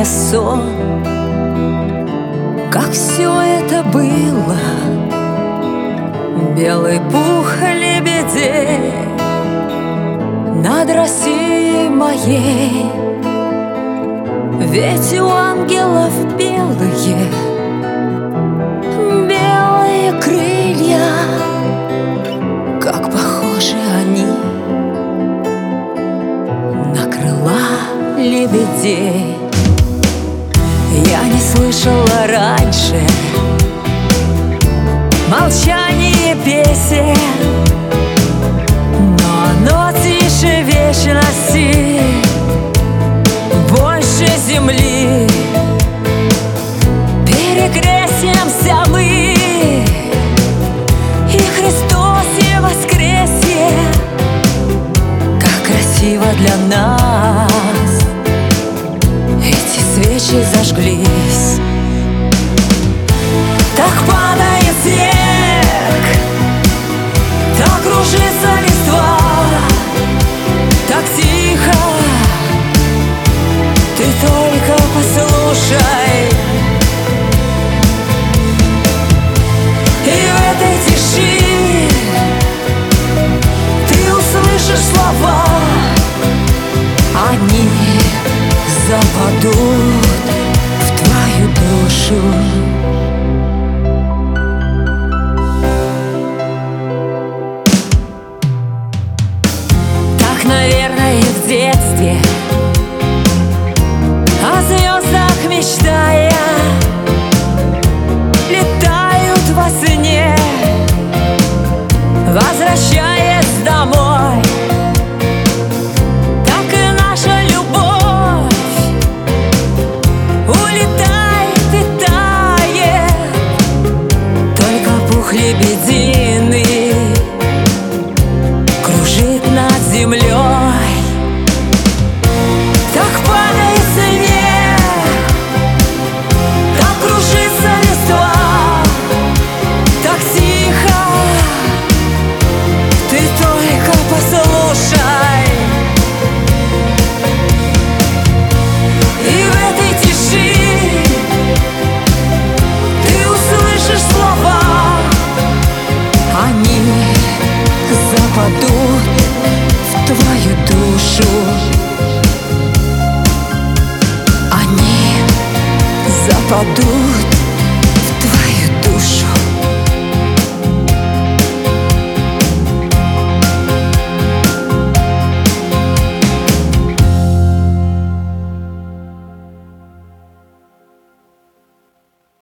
сон, как все это было. Белый пух лебедей над Россией моей. Ведь у ангелов белые крылья, как похожи они на крыла лебедей. Я не слышала раньше молчание песен, но оно тише вечности, больше земли. Перекрестимся мы, и Христосе воскресе. Как красиво для нас эти свечи зажглись. Так падает снег, так кружится листва, так тихо, ты только послушай. И в этой тиши ты услышишь слова, они западут в твою душу. Так, наверное, в детстве, о звездах мечтая, летают во сне, возвращаясь домой. Так и наша любовь улетает и тает, только пух лебединый кружит над землей. Так падает снег, так кружится листва, так тихо, ты только послушай. И в этой тиши ты услышишь слова, они западут в твою душу. Они западут